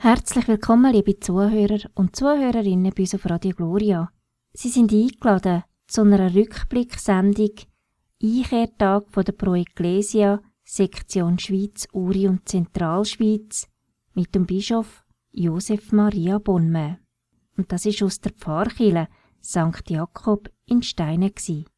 Herzlich willkommen, liebe Zuhörer und Zuhörerinnen bei uns auf Radio Gloria. Sie sind eingeladen zu einer Rückblicksendung Einkehrtag von der Pro Ecclesia, Sektion Schweiz, Uri und Zentralschweiz mit dem Bischof Josef Maria Bonme. Und das ist aus der Pfarrkirche St. Jakob in Steine.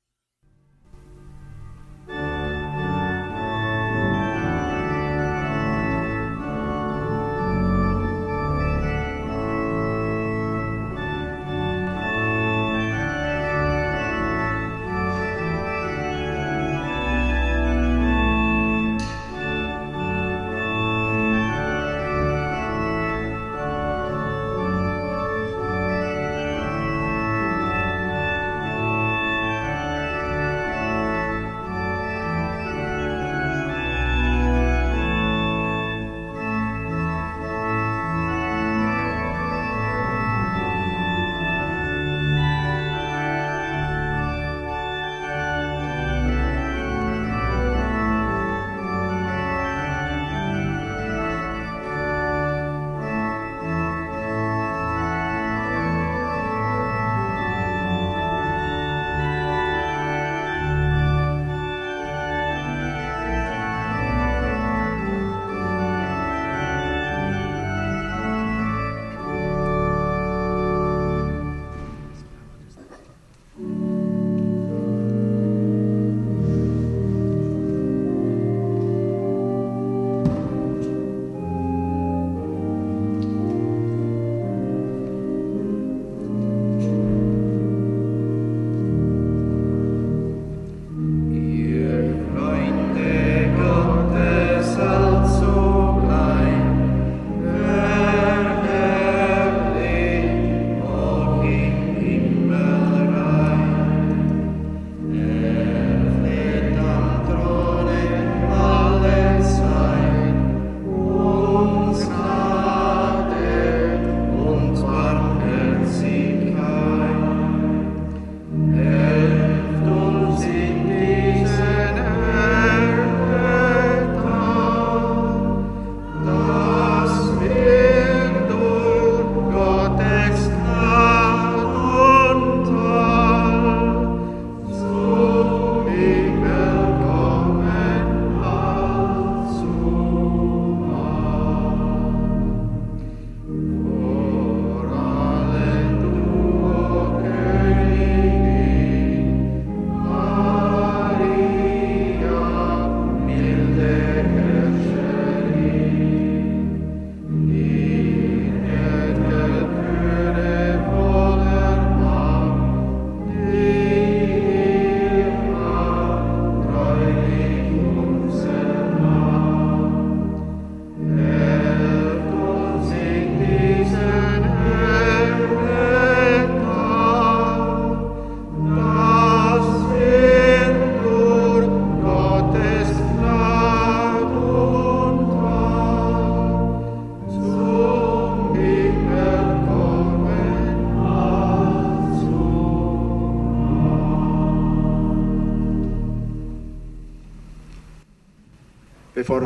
Bevor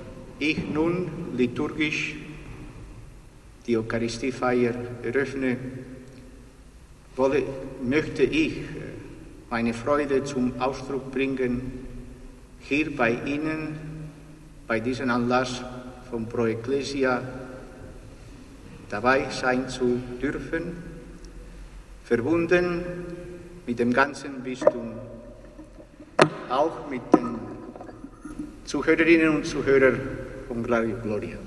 ich nun liturgisch die Eucharistiefeier eröffne, möchte ich meine Freude zum Ausdruck bringen, hier bei Ihnen, bei diesem Anlass von Pro Ecclesia dabei sein zu dürfen, verbunden mit dem ganzen Bistum, auch mit den Zuhörerinnen und Zuhörern von Radio Gloria.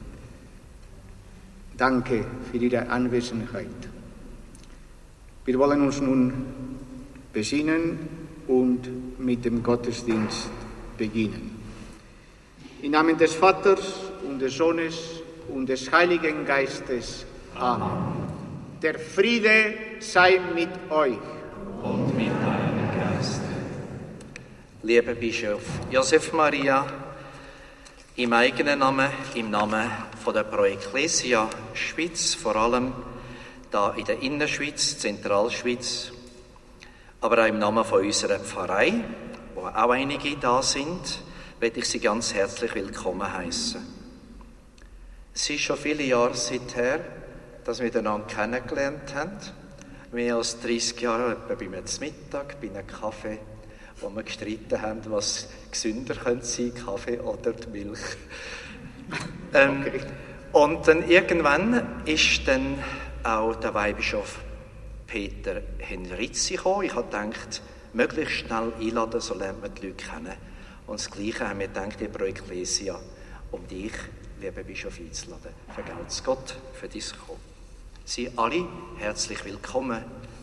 Danke für Ihre Anwesenheit. Wir wollen uns nun besinnen und mit dem Gottesdienst beginnen. Im Namen des Vaters und des Sohnes und des Heiligen Geistes. Amen. Der Friede sei mit euch. Und mit deinem Geiste. Lieber Bischof Josef Maria, im eigenen Namen, im Namen von der Pro Ecclesia Schweiz, vor allem da in der Innerschweiz, Zentralschweiz, aber auch im Namen von unserer Pfarrei, wo auch einige da sind, möchte ich Sie ganz herzlich willkommen heißen. Es ist schon viele Jahre seither, dass wir einander kennengelernt haben. Mehr als 30 Jahre, etwa bei einem Mittag, bei einem Kaffee, wo wir gestritten haben, was gesünder könnte sein, Kaffee oder die Milch. Okay. Und dann irgendwann ist dann auch der Weihbischof Peter Henrizi gekommen. Ich habe gedacht, möglichst schnell einladen, so lernt man die Leute kennen. Und das Gleiche haben wir gedacht in Pro Ecclesia, um dich, lieber Bischof, einzuladen. Vergelt's Gott für dein Kommen. Sie alle herzlich willkommen.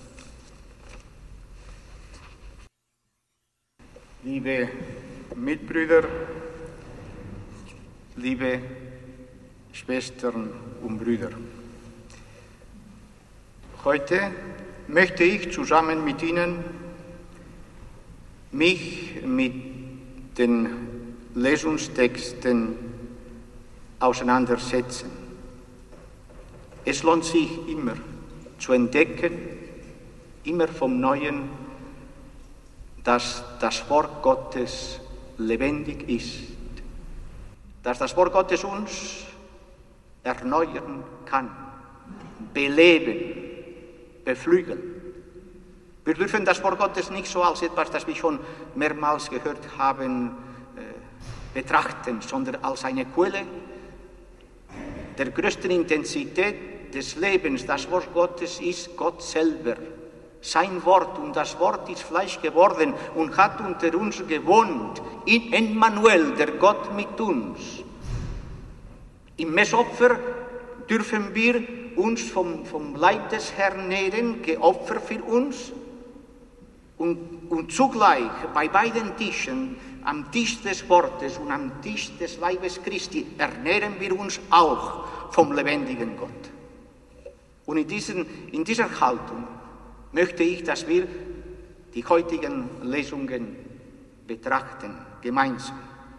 Liebe Mitbrüder, liebe Schwestern und Brüder, heute möchte ich zusammen mit Ihnen mich mit den Lesungstexten auseinandersetzen. Es lohnt sich immer zu entdecken, immer vom Neuen, dass das Wort Gottes lebendig ist, dass das Wort Gottes uns erneuern kann, beleben, beflügeln. Wir dürfen das Wort Gottes nicht so als etwas, das wir schon mehrmals gehört haben, betrachten, sondern als eine Quelle der größten Intensität des Lebens. Das Wort Gottes ist Gott selber, sein Wort, und das Wort ist Fleisch geworden und hat unter uns gewohnt, in Emmanuel, der Gott mit uns. Im Messopfer dürfen wir uns vom Leib des Herrn nähren, geopfert für uns, und zugleich bei beiden Tischen, am Tisch des Wortes und am Tisch des Leibes Christi, ernähren wir uns auch vom lebendigen Gott. Und in dieser Haltung möchte ich, dass wir die heutigen Lesungen betrachten, gemeinsam.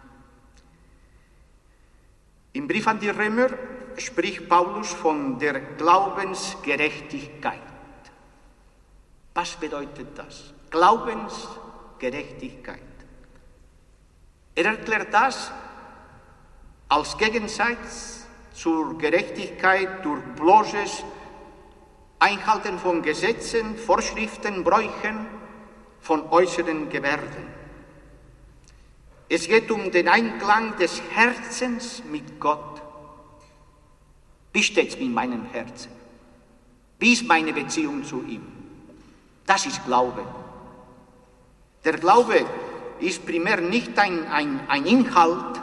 Im Brief an die Römer spricht Paulus von der Glaubensgerechtigkeit. Was bedeutet das? Glaubensgerechtigkeit. Er erklärt das als Gegensatz zur Gerechtigkeit durch bloßes Einhalten von Gesetzen, Vorschriften, Bräuchen, von äußeren Gebärden. Es geht um den Einklang des Herzens mit Gott. Wie steht es mit meinem Herzen? Wie ist meine Beziehung zu ihm? Das ist Glaube. Der Glaube ist primär nicht ein Inhalt,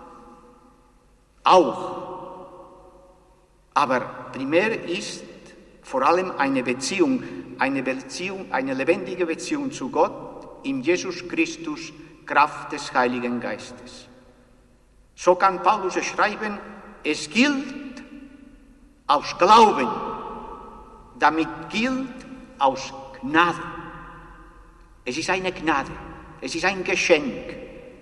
auch, aber primär ist vor allem eine Beziehung, eine lebendige Beziehung zu Gott in Jesus Christus, Kraft des Heiligen Geistes. So kann Paulus schreiben, es gilt aus Glauben, damit gilt aus Gnade. Es ist eine Gnade, es ist ein Geschenk,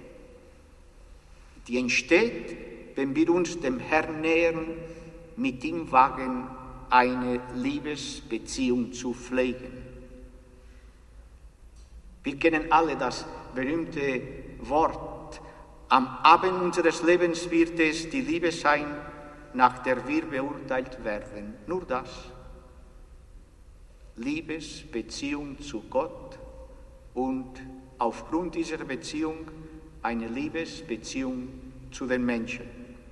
die entsteht, wenn wir uns dem Herrn nähern, mit ihm wagen, eine Liebesbeziehung zu pflegen. Wir kennen alle das berühmte Wort, am Abend unseres Lebens wird es die Liebe sein, nach der wir beurteilt werden. Nur das. Liebesbeziehung zu Gott und aufgrund dieser Beziehung eine Liebesbeziehung zu den Menschen.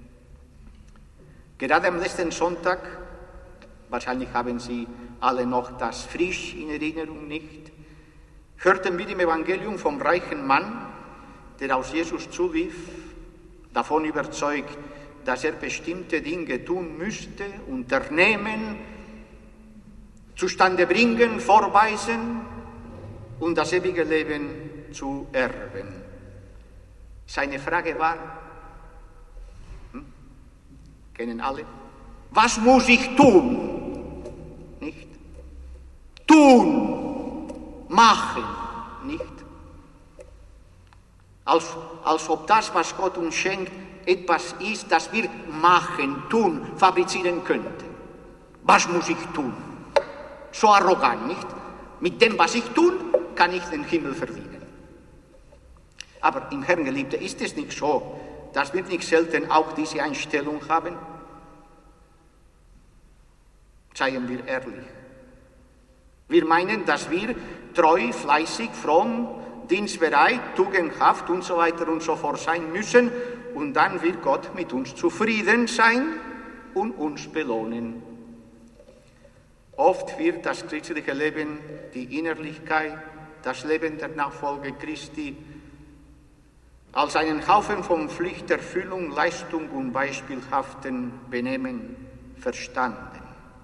Gerade am letzten Sonntag, wahrscheinlich haben Sie alle noch das frisch in Erinnerung nicht, hörten wir im Evangelium vom reichen Mann, der auf Jesus zulief, davon überzeugt, dass er bestimmte Dinge tun müsste, unternehmen, zustande bringen, vorweisen und das ewige Leben zu erben. Seine Frage war, kennen alle, was muss ich tun? Nicht? Tun, machen, nicht? Als ob das, was Gott uns schenkt, etwas ist, das wir machen, tun, fabrizieren könnten. Was muss ich tun? So arrogant, nicht? Mit dem, was ich tun, kann ich den Himmel verdienen. Aber im Herrn, Geliebte, ist es nicht so, dass wir nicht selten auch diese Einstellung haben? seien wir ehrlich. Wir meinen, dass wir treu, fleißig, fromm, dienstbereit, tugendhaft und so weiter und so fort sein müssen und dann wird Gott mit uns zufrieden sein und uns belohnen. Oft wird das christliche Leben, die Innerlichkeit, das Leben der Nachfolge Christi als einen Haufen von Pflichterfüllung, Leistung und beispielhaften Benehmen verstanden.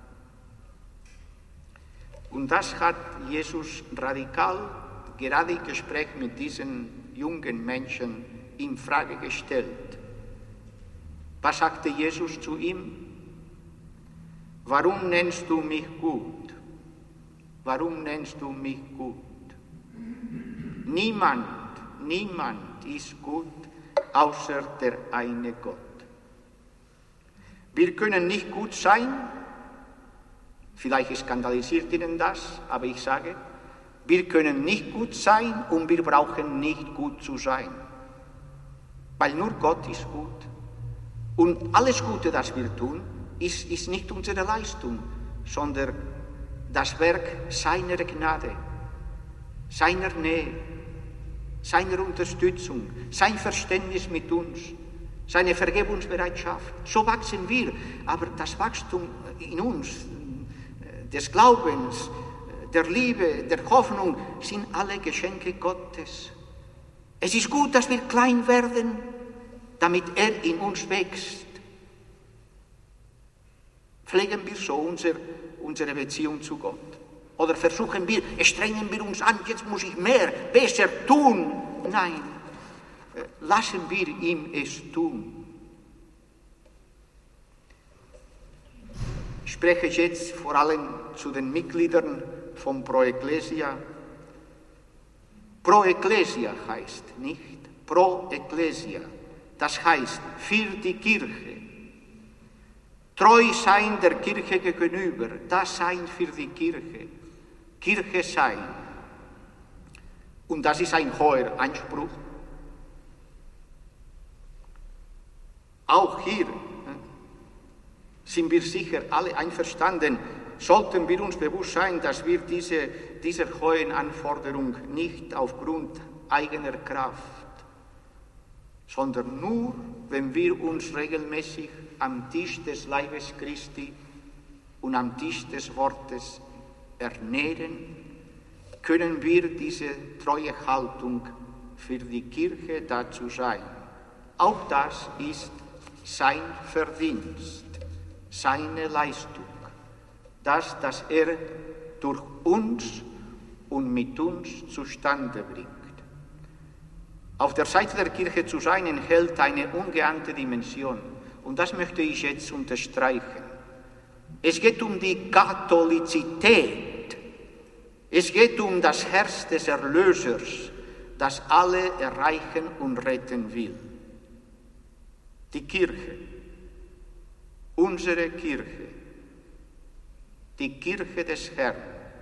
Und das hat Jesus radikal, gerade im Gespräch mit diesen jungen Menschen, in Frage gestellt. Was sagte Jesus zu ihm? Warum nennst du mich gut? Warum nennst du mich gut? Niemand ist gut, außer der eine Gott. Wir können nicht gut sein, vielleicht skandalisiert Ihnen das, aber ich sage, wir können nicht gut sein und wir brauchen nicht gut zu sein, weil nur Gott ist gut. Und alles Gute, das wir tun, ist nicht unsere Leistung, sondern das Werk seiner Gnade, seiner Nähe, seiner Unterstützung, sein Verständnis mit uns, seine Vergebungsbereitschaft. So wachsen wir, aber das Wachstum in uns, des Glaubens, der Liebe, der Hoffnung, sind alle Geschenke Gottes. Es ist gut, dass wir klein werden, damit er in uns wächst. Pflegen wir so unsere Beziehung zu Gott? Oder strengen wir uns an, jetzt muss ich mehr, besser tun? Nein, lassen wir ihm es tun. Ich spreche jetzt vor allem zu den Mitgliedern von Pro Ecclesia. Pro Ecclesia heißt nicht Pro Ecclesia, das heißt für die Kirche. Treu sein der Kirche gegenüber, das sein für die Kirche. Kirche sein. Und das ist ein hoher Anspruch. Auch hier sind wir sicher alle einverstanden, sollten wir uns bewusst sein, dass wir dieser hohen Anforderung nicht aufgrund eigener Kraft, sondern nur, wenn wir uns regelmäßig am Tisch des Leibes Christi und am Tisch des Wortes ernähren, können wir diese treue Haltung für die Kirche dazu sein. Auch das ist sein Verdienst, seine Leistung, das er durch uns und mit uns zustande bringt. Auf der Seite der Kirche zu sein, enthält eine ungeahnte Dimension. Und das möchte ich jetzt unterstreichen. Es geht um die Katholizität. Es geht um das Herz des Erlösers, das alle erreichen und retten will. Die Kirche, unsere Kirche, die Kirche des Herrn,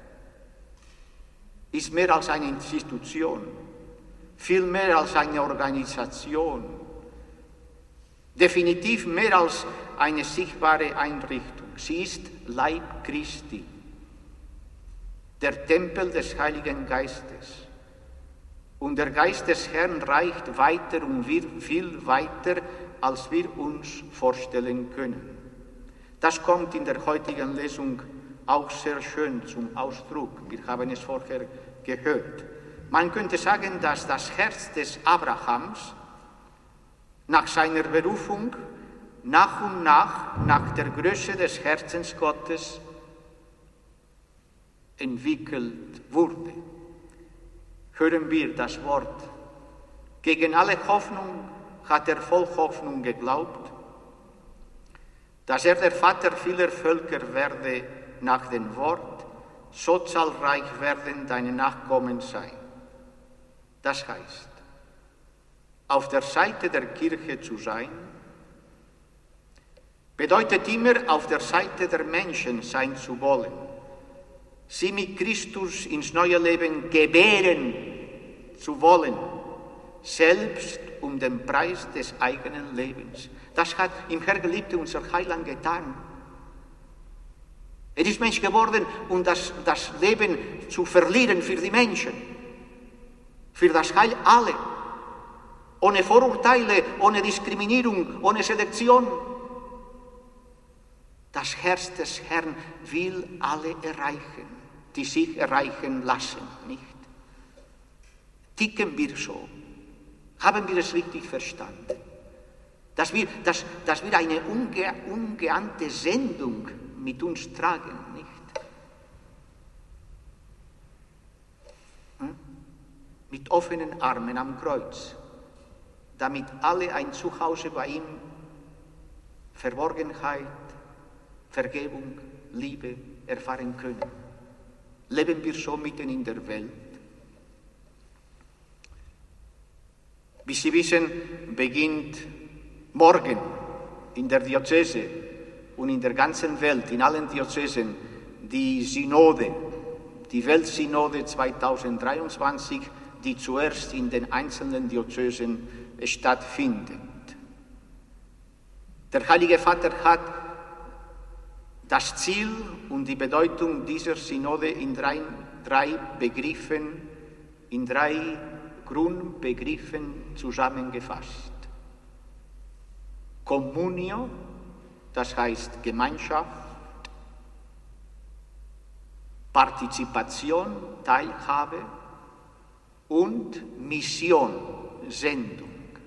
ist mehr als eine Institution, viel mehr als eine Organisation, definitiv mehr als eine sichtbare Einrichtung. Sie ist Leib Christi, der Tempel des Heiligen Geistes. Und der Geist des Herrn reicht weiter und wird viel weiter, als wir uns vorstellen können. Das kommt in der heutigen Lesung auch sehr schön zum Ausdruck. Wir haben es vorher gehört. Man könnte sagen, dass das Herz des Abrahams nach seiner Berufung nach und nach der Größe des Herzens Gottes entwickelt wurde. Hören wir das Wort. Gegen alle Hoffnung hat er voll Hoffnung geglaubt, dass er der Vater vieler Völker werde nach dem Wort, so zahlreich werden deine Nachkommen sein. Das heißt, auf der Seite der Kirche zu sein, bedeutet immer, auf der Seite der Menschen sein zu wollen, sie mit Christus ins neue Leben gebären zu wollen, selbst um den Preis des eigenen Lebens. Das hat im Herr Geliebte unser Heiland getan. Er ist Mensch geworden, um das Leben zu verlieren für die Menschen, für das Heil alle, ohne Vorurteile, ohne Diskriminierung, ohne Selektion. Das Herz des Herrn will alle erreichen, die sich erreichen lassen, nicht? Ticken wir so? Haben wir es richtig verstanden? Dass wir eine ungeahnte Sendung mit uns tragen, nicht? Mit offenen Armen am Kreuz, damit alle ein Zuhause bei ihm, Verborgenheit, Vergebung, Liebe erfahren können. Leben wir so mitten in der Welt? Wie Sie wissen, beginnt morgen in der Diözese und in der ganzen Welt, in allen Diözesen, die Synode, die Weltsynode 2023, die zuerst in den einzelnen Diözesen stattfindet. Der Heilige Vater hat das Ziel und die Bedeutung dieser Synode in drei Grundbegriffen zusammengefasst. Communio, das heißt Gemeinschaft, Partizipation, Teilhabe und Mission, Sendung.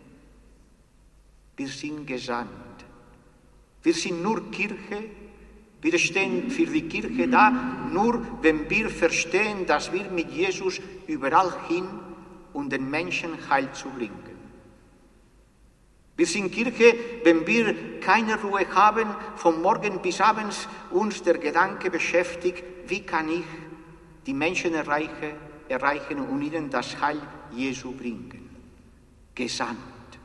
Wir sind gesandt. Wir sind nur Kirche. Wir stehen für die Kirche da, nur wenn wir verstehen, dass wir mit Jesus überall hin, um den Menschen Heil zu bringen. Wir sind Kirche, wenn wir keine Ruhe haben, von morgen bis abends uns der Gedanke beschäftigt, wie kann ich die Menschen erreichen und ihnen das Heil Jesu bringen. Gesandt,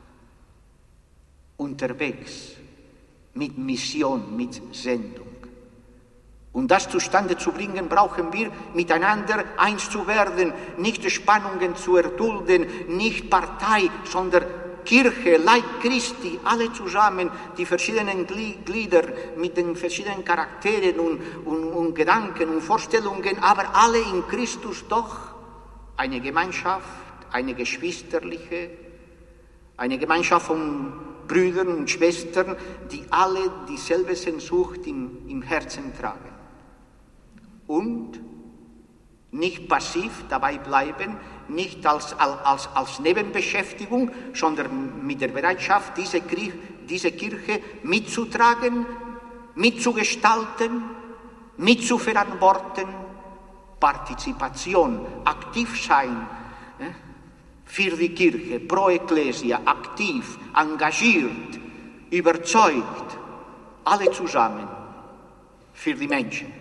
unterwegs, mit Mission, mit Sendung. Um das zustande zu bringen, brauchen wir miteinander eins zu werden, nicht Spannungen zu erdulden, nicht Partei, sondern Kirche, Leib Christi, alle zusammen, die verschiedenen Glieder mit den verschiedenen Charakteren und Gedanken und Vorstellungen, aber alle in Christus doch eine Gemeinschaft, eine geschwisterliche, eine Gemeinschaft von Brüdern und Schwestern, die alle dieselbe Sehnsucht im Herzen tragen. Und nicht passiv dabei bleiben, nicht als Nebenbeschäftigung, sondern mit der Bereitschaft, diese Kirche mitzutragen, mitzugestalten, mitzuverantworten, Partizipation, aktiv sein für die Kirche, pro Ecclesia, aktiv, engagiert, überzeugt, alle zusammen für die Menschen.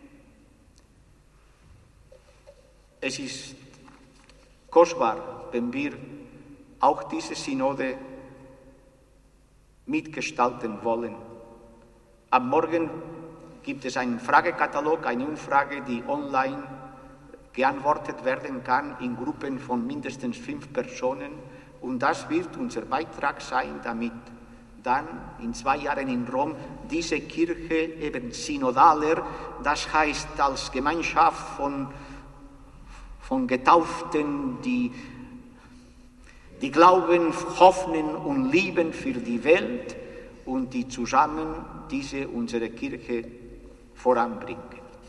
Es ist kostbar, wenn wir auch diese Synode mitgestalten wollen. Am Morgen gibt es einen Fragekatalog, eine Umfrage, die online geantwortet werden kann in Gruppen von mindestens 5 Personen. Und das wird unser Beitrag sein, damit dann in 2 Jahren in Rom diese Kirche eben synodaler, das heißt als Gemeinschaft von Getauften, die glauben, hoffen und lieben für die Welt und die zusammen unsere Kirche voranbringen.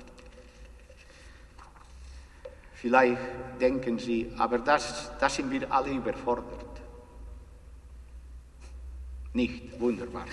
Vielleicht denken Sie, aber das sind wir alle überfordert. Nicht, wunderbar.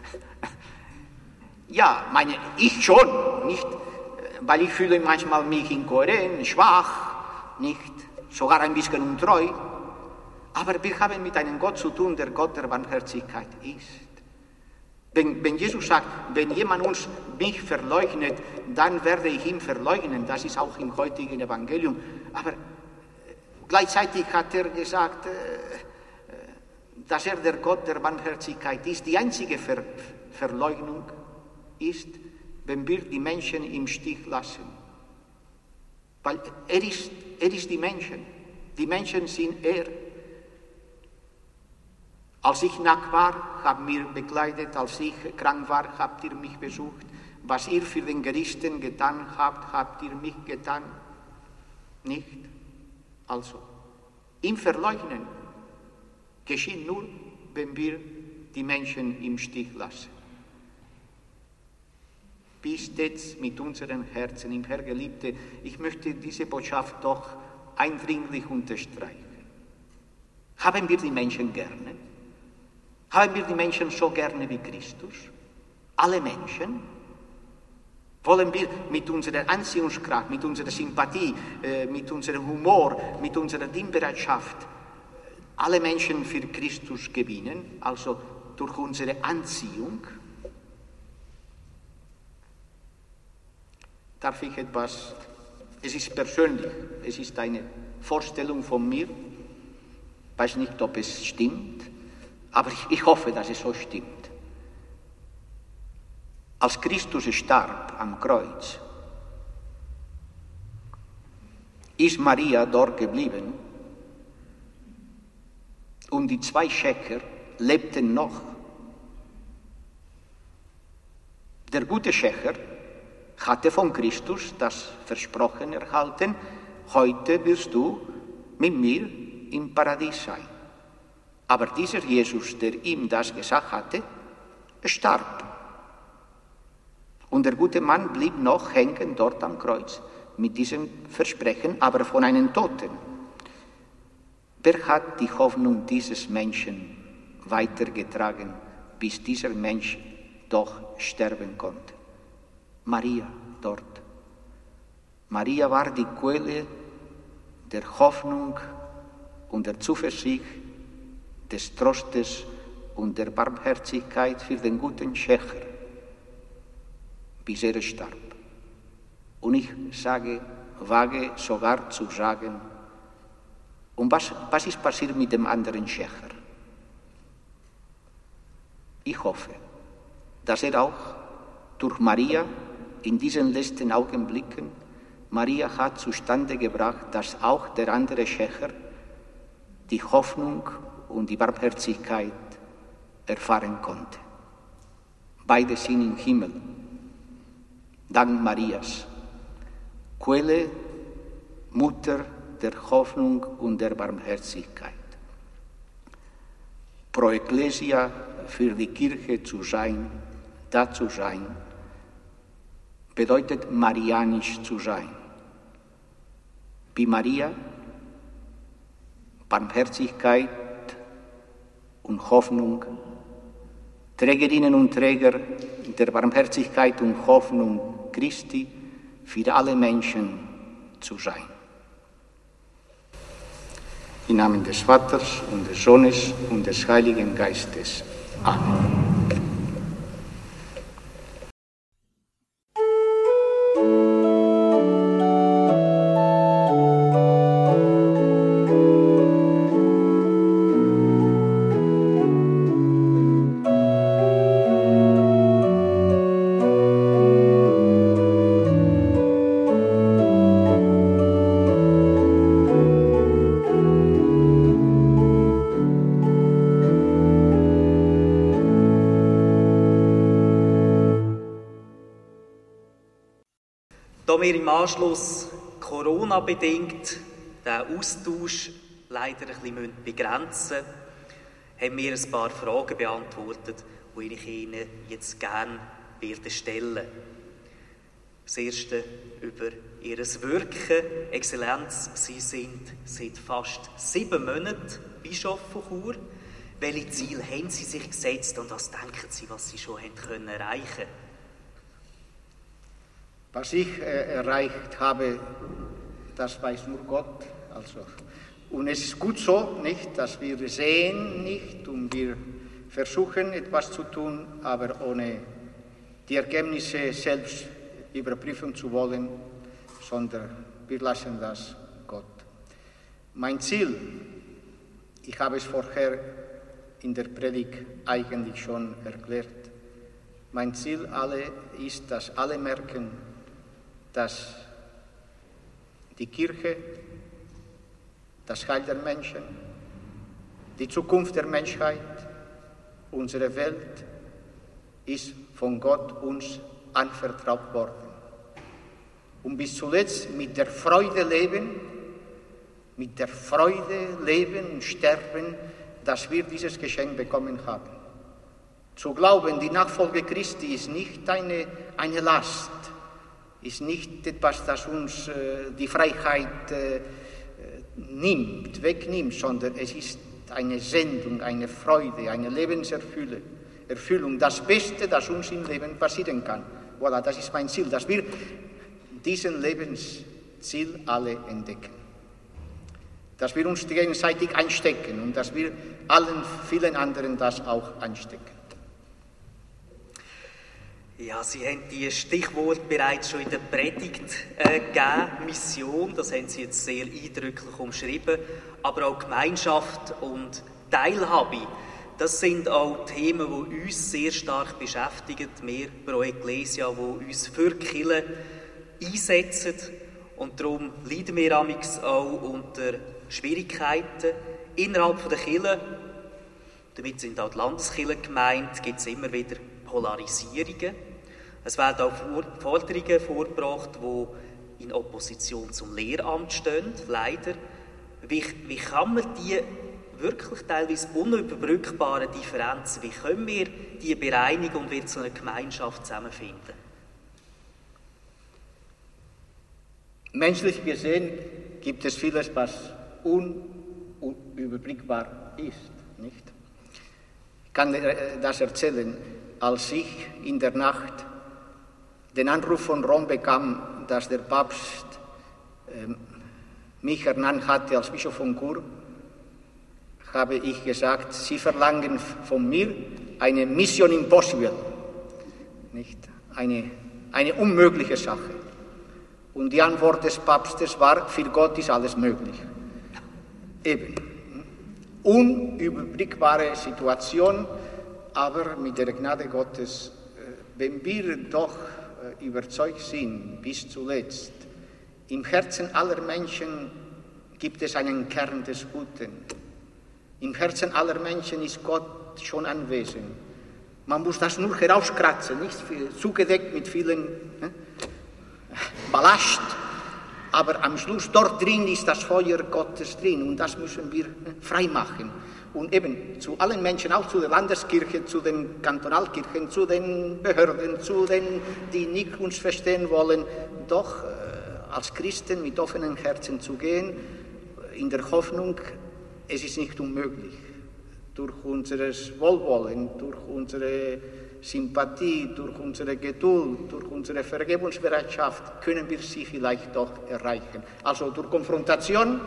Ja, ich schon, nicht, weil ich fühle manchmal mich inkohärent, schwach, nicht, sogar ein bisschen untreu. Aber wir haben mit einem Gott zu tun, der Gott der Barmherzigkeit ist. Wenn Jesus sagt, wenn jemand mich verleugnet, dann werde ich ihn verleugnen. Das ist auch im heutigen Evangelium. Aber gleichzeitig hat er gesagt, dass er der Gott der Barmherzigkeit ist. Die einzige Verleugnung ist, wenn wir die Menschen im Stich lassen. Weil er ist die Menschen. Die Menschen sind er. Als ich nackt war, habt ihr mich bekleidet. Als ich krank war, habt ihr mich besucht. Was ihr für den Geringsten getan habt, habt ihr mich getan. Nicht? Also, im Verleugnen geschieht nur, wenn wir die Menschen im Stich lassen. Bis jetzt mit unseren Herzen, im Herr Geliebte, ich möchte diese Botschaft doch eindringlich unterstreichen. Haben wir die Menschen gerne? Haben wir die Menschen so gerne wie Christus? Alle Menschen? Wollen wir mit unserer Anziehungskraft, mit unserer Sympathie, mit unserem Humor, mit unserer Dienstbereitschaft alle Menschen für Christus gewinnen, also durch unsere Anziehung? Darf ich etwas, es ist persönlich, es ist eine Vorstellung von mir, ich weiß nicht, ob es stimmt, aber ich hoffe, dass es so stimmt. Als Christus starb am Kreuz, ist Maria dort geblieben und die 2 Schächer lebten noch. Der gute Schächer hatte von Christus das Versprochen erhalten, heute wirst du mit mir im Paradies sein. Aber dieser Jesus, der ihm das gesagt hatte, starb. Und der gute Mann blieb noch hängen dort am Kreuz mit diesem Versprechen, aber von einem Toten. Wer hat die Hoffnung dieses Menschen weitergetragen, bis dieser Mensch doch sterben konnte? Maria dort. Maria war die Quelle der Hoffnung und der Zuversicht, des Trostes und der Barmherzigkeit für den guten Schächer, bis er starb. Und ich wage sogar zu sagen, und was ist passiert mit dem anderen Schächer? Ich hoffe, dass er auch durch Maria in diesen letzten Augenblicken, Maria hat zustande gebracht, dass auch der andere Schächer die Hoffnung und die Barmherzigkeit erfahren konnte. Beide sind im Himmel, dank Marias, Quelle, Mutter der Hoffnung und der Barmherzigkeit. Pro Ecclesia für die Kirche zu sein, da zu sein, bedeutet marianisch zu sein. Wie Maria, Barmherzigkeit und Hoffnung, Trägerinnen und Träger der Barmherzigkeit und Hoffnung Christi für alle Menschen zu sein. Im Namen des Vaters und des Sohnes und des Heiligen Geistes. Amen. Da wir im Anschluss Corona-bedingt den Austausch leider ein bisschen begrenzen müssen, haben wir ein paar Fragen beantwortet, die ich Ihnen jetzt gerne stellen werde. Das erste über Ihr Wirken. Exzellenz, Sie sind seit fast 7 Monaten Bischof von Chur. Welche Ziele haben Sie sich gesetzt und was denken Sie, was Sie schon haben erreichen können? Was ich erreicht habe, das weiß nur Gott. Und es ist gut so, nicht, dass wir sehen nicht und wir versuchen etwas zu tun, aber ohne die Ergebnisse selbst überprüfen zu wollen, sondern wir lassen das Gott. Mein Ziel, ich habe es vorher in der Predigt eigentlich schon erklärt, mein Ziel ist, dass alle merken, dass die Kirche, das Heil der Menschen, die Zukunft der Menschheit Unsere Welt ist von Gott uns anvertraut worden. Und bis zuletzt mit der Freude leben und sterben, dass wir dieses Geschenk bekommen haben. Zu glauben, die Nachfolge Christi ist nicht eine Last, ist nicht etwas, das uns die Freiheit wegnimmt, sondern es ist eine Sendung, eine Freude, eine Lebenserfüllung, das Beste, das uns im Leben passieren kann. Voilà, das ist mein Ziel, dass wir diesen Lebensziel alle entdecken. Dass wir uns gegenseitig einstecken und dass wir vielen anderen das auch einstecken. Ja, Sie haben die Stichwort bereits schon in der Predigt gegeben, Mission, das haben Sie jetzt sehr eindrücklich umschrieben, aber auch Gemeinschaft und Teilhabe, das sind auch Themen, die uns sehr stark beschäftigen, wir Pro Ecclesia, die uns für die Kirche einsetzen, und darum leiden wir amigs auch unter Schwierigkeiten innerhalb der Kirche. Damit sind auch die Landeskirchen gemeint, gibt es immer wieder Polarisierungen. Es werden auch Forderungen vorgebracht, die in Opposition zum Lehramt stehen, leider. Wie kann man die wirklich teilweise unüberbrückbaren Differenzen, wie können wir die bereinigen und wieder zu einer Gemeinschaft zusammenfinden? Menschlich gesehen gibt es vieles, was unüberblickbar ist, nicht? Ich kann das erzählen, als ich in der Nacht den Anruf von Rom bekam, dass der Papst mich ernannt hatte als Bischof von Chur, habe ich gesagt, Sie verlangen von mir eine Mission Impossible, nicht? Eine unmögliche Sache. Und die Antwort des Papstes war, für Gott ist alles möglich. Eben. Unüberblickbare Situation, aber mit der Gnade Gottes, wenn wir doch überzeugt sind, bis zuletzt, im Herzen aller Menschen gibt es einen Kern des Guten. Im Herzen aller Menschen ist Gott schon anwesend. Man muss das nur herauskratzen, nicht zugedeckt mit vielen Ballast, aber am Schluss dort drin ist das Feuer Gottes drin und das müssen wir frei machen. Und eben zu allen Menschen, auch zu der Landeskirche, zu den Kantonalkirchen, zu den Behörden, zu denen, die nicht uns verstehen wollen, doch als Christen mit offenen Herzen zu gehen, in der Hoffnung, es ist nicht unmöglich. Durch unser Wohlwollen, durch unsere Sympathie, durch unsere Geduld, durch unsere Vergebungsbereitschaft können wir sie vielleicht doch erreichen. Also durch Konfrontation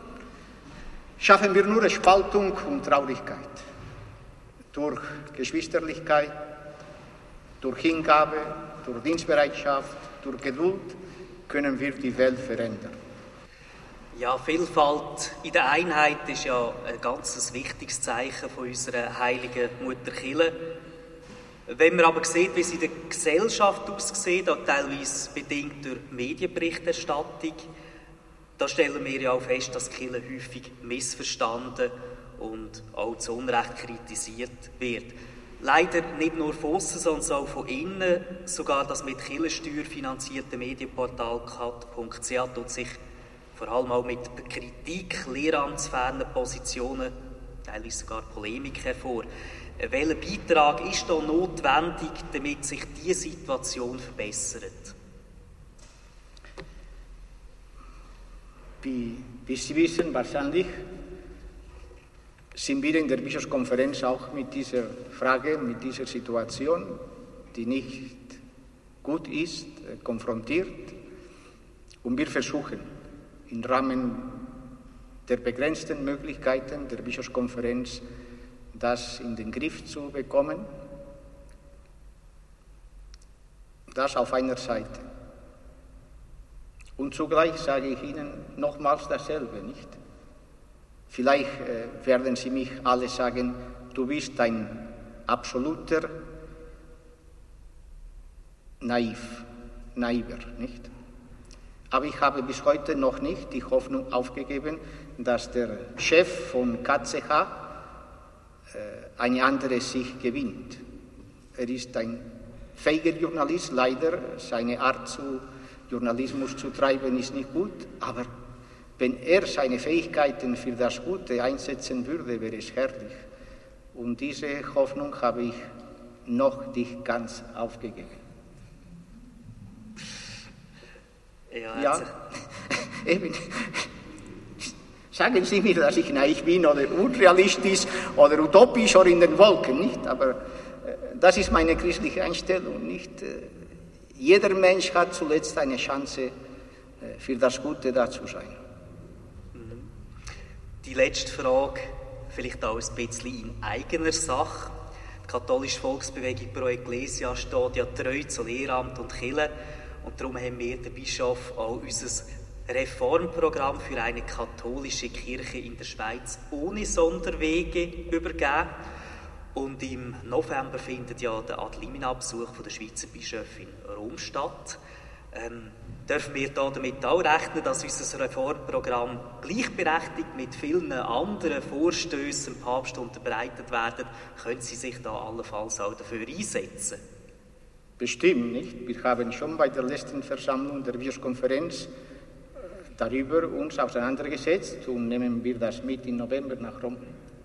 schaffen wir nur Spaltung und Traurigkeit. Durch Geschwisterlichkeit, durch Hingabe, durch Dienstbereitschaft, durch Geduld können wir die Welt verändern. Ja, Vielfalt in der Einheit ist ja ein ganz wichtiges Zeichen von unserer heiligen Mutter Kirche. Wenn man aber sieht, wie es in der Gesellschaft aussieht, auch teilweise bedingt durch Medienberichterstattung, da stellen wir ja auch fest, dass die Kirche häufig missverstanden und auch zu Unrecht kritisiert wird. Leider nicht nur von aussen, sondern auch von innen. Sogar das mit Kirchensteuer finanzierte Medienportal kat.ch tut sich vor allem auch mit der Kritik lehramtsfernen Positionen, teilweise sogar Polemik hervor. Welcher Beitrag ist da notwendig, damit sich diese Situation verbessert? Wie Sie wissen, wahrscheinlich sind wir in der Bischofskonferenz auch mit dieser Frage, mit dieser Situation, die nicht gut ist, konfrontiert. Und wir versuchen, im Rahmen der begrenzten Möglichkeiten der Bischofskonferenz das in den Griff zu bekommen. Das auf einer Seite. Und zugleich sage ich Ihnen nochmals dasselbe, nicht? Vielleicht werden Sie mich alle sagen, du bist ein absoluter Naiver, nicht? Aber ich habe bis heute noch nicht die Hoffnung aufgegeben, dass der Chef von KCH eine andere Sicht gewinnt. Er ist ein fähiger Journalist, leider seine Art Journalismus zu treiben ist nicht gut, aber wenn er seine Fähigkeiten für das Gute einsetzen würde, wäre es herrlich. Und diese Hoffnung habe ich noch nicht ganz aufgegeben. Ja, eben. Sagen Sie mir, dass ich naiv bin oder unrealistisch oder utopisch oder in den Wolken, nicht? Aber das ist meine christliche Einstellung, nicht? Jeder Mensch hat zuletzt eine Chance, für das Gute da zu sein. Die letzte Frage, vielleicht auch ein bisschen in eigener Sache. Die katholische Volksbewegung Pro Ecclesia steht ja treu zu Lehramt und Kirche. Und darum haben wir, der Bischof, auch unser Reformprogramm für eine katholische Kirche in der Schweiz ohne Sonderwege übergeben. Und im November findet ja der Ad-limina-Besuch der Schweizer Bischöfe in Rom statt. Dürfen wir damit auch rechnen, dass unser Reformprogramm gleichberechtigt mit vielen anderen Vorstößen dem Papst unterbreitet werden? Können Sie sich da allenfalls auch dafür einsetzen? Bestimmt nicht. Wir haben schon bei der letzten Versammlung der Bischofskonferenz darüber uns auseinandergesetzt und nehmen wir das mit im November nach Rom.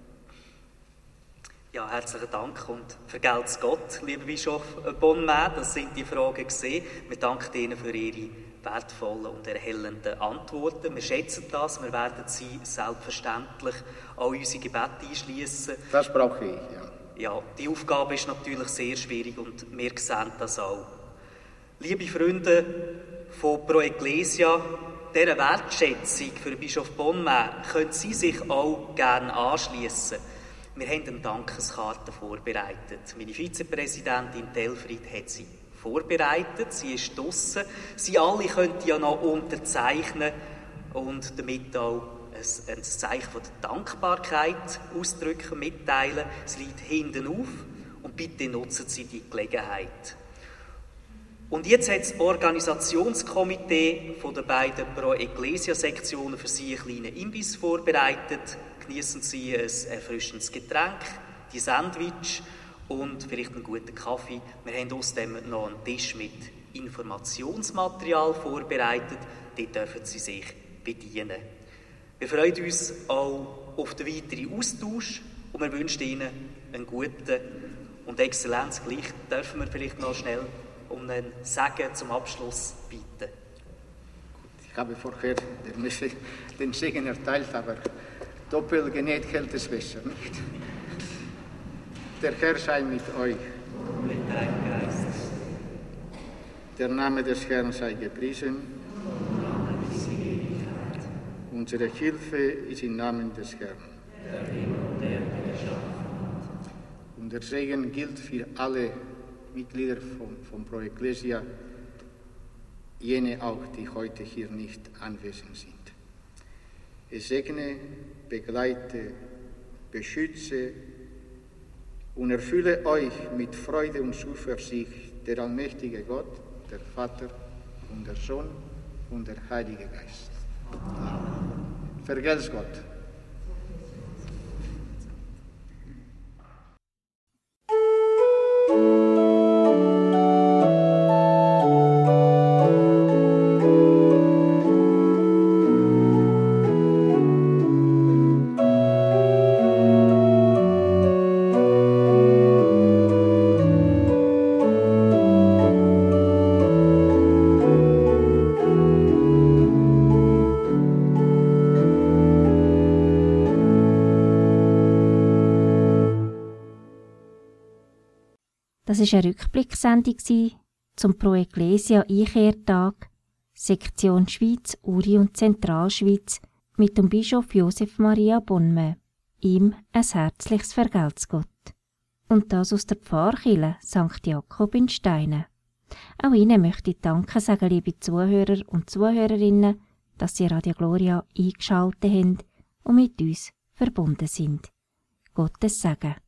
Ja, herzlichen Dank und vergelt's Gott, lieber Bischof Bonnemann. Das sind die Fragen gewesen. Wir danken Ihnen für Ihre wertvollen und erhellenden Antworten. Wir schätzen das. Wir werden Sie selbstverständlich auch in unsere Gebete einschliessen. Das brauche ich, ja. Ja, die Aufgabe ist natürlich sehr schwierig und wir sehen das auch. Liebe Freunde von Pro Ecclesia, dieser Wertschätzung für Bischof Bonnemann können Sie sich auch gerne anschliessen. Wir haben eine Dankeskarte vorbereitet. Meine Vizepräsidentin Telfried hat sie vorbereitet. Sie ist draussen. Sie alle können die ja noch unterzeichnen und damit auch ein Zeichen von der Dankbarkeit ausdrücken, mitteilen. Es liegt hinten auf und bitte nutzen Sie die Gelegenheit. Und jetzt hat das Organisationskomitee von den beiden Pro Ecclesia-Sektionen für Sie einen kleinen Imbiss vorbereitet. Genießen Sie ein erfrischendes Getränk, die Sandwich und vielleicht einen guten Kaffee. Wir haben außerdem noch einen Tisch mit Informationsmaterial vorbereitet. Dort dürfen Sie sich bedienen. Wir freuen uns auch auf den weiteren Austausch und wir wünschen Ihnen einen guten und Exzellenz. Gleich dürfen wir vielleicht noch schnell um einen Segen zum Abschluss bitten. Ich habe vorher den Segen erteilt, aber doppelt genäht hält es besser, nicht? Der Herr sei mit euch. Mit deinem Geist. Der Name des Herrn sei gepriesen. Unsere Hilfe ist im Namen des Herrn. Und der Segen gilt für alle Mitglieder von Pro Ecclesia, jene auch, die heute hier nicht anwesend sind. Es segne, begleite, beschütze und erfülle euch mit Freude und Zuversicht der allmächtige Gott, der Vater und der Sohn und der Heilige Geist. Amen. Vergelt's Gott. Das war eine Rückblickssendung zum Pro Ecclesia Einkehrtag, Sektion Schweiz, Uri und Zentralschweiz mit dem Bischof Josef Maria Bonnemann. Ihm ein herzliches Vergelt's Gott. Und das aus der Pfarrkirche St. Jakob in Steinen. Auch Ihnen möchte ich Danke sagen, liebe Zuhörer und Zuhörerinnen, dass Sie Radio Gloria eingeschaltet haben und mit uns verbunden sind. Gottes Segen.